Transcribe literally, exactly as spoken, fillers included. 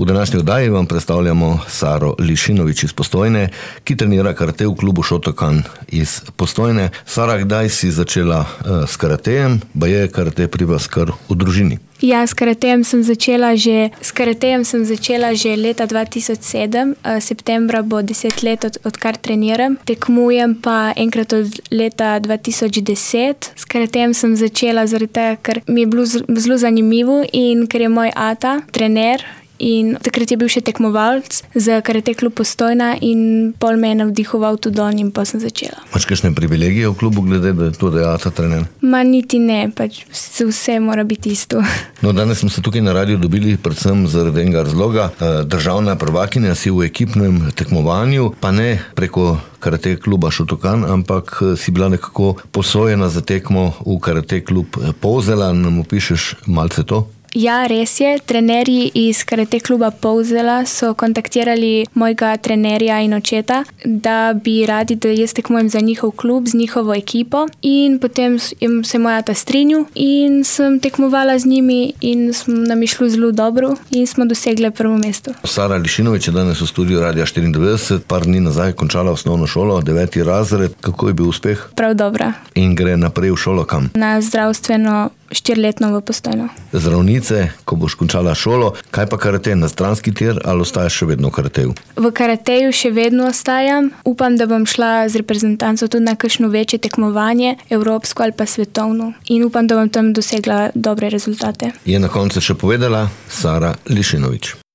V današnji oddaji vam predstavljamo Saro Lišinović iz Postojne, ki trenira karate v klubu Šotokan iz Postojne. Sara, kdaj si začela uh, s karatejem? Ba je karate pri vas kar v družini? Ja, s karatejem sem začela že, s karatejem sem začela že leta dva tisoč sedem. Septembra bo deset let, od, odkar treniram. Tekmujem pa enkrat od leta dva tisoč deset. S karatejem sem začela zaradi tega, ker mi je bilo zelo zanimivo in ker je moj ata trener. In takrat je bil še tekmovalec za karate klub Postojna in pol me je navdihoval tudi on in pa sem začela. Imaš kakšne privilegije v klubu glede, da je to, da je ata trener? Ma niti ne, pač vse mora biti isto. No, danes smo se tukaj na radiju dobili predvsem zaradi enega razloga. Državna prvakinja si v ekipnem tekmovanju, pa ne preko karate kluba Šotokan, ampak si bila nekako posojena za tekmo v karate klub Polzela. Nam opišeš malce to? Ja, res je. Trenerji iz karate kluba Polzela so kontaktirali mojega trenerja in očeta, da bi radi, da jaz tekmujem za njihov klub, z njihovo ekipo. In potem se moj ata strinjal in sem tekmovala z njimi in nam je šlo zelo dobro in smo dosegli prvo mesto. Sara Lišinović je danes v studiu Radia štiriindevetdeset, par dni nazaj končala osnovno šolo, deveti razred. Kako je bil uspeh? Prav dobra. In gre naprej v šolo kam? Na zdravstveno štiriletno v Postojno. Zdravnice, ko boš končala šolo, kaj pa karate, na stranski tir ali ostaješ še vedno v karateju? V karateju še vedno ostajam. Upam, da bom šla z reprezentanco tudi na kakšno večje tekmovanje, evropsko ali pa svetovno. In upam, da bom tam dosegla dobre rezultate. Je na koncu še povedala Sara Lišinović.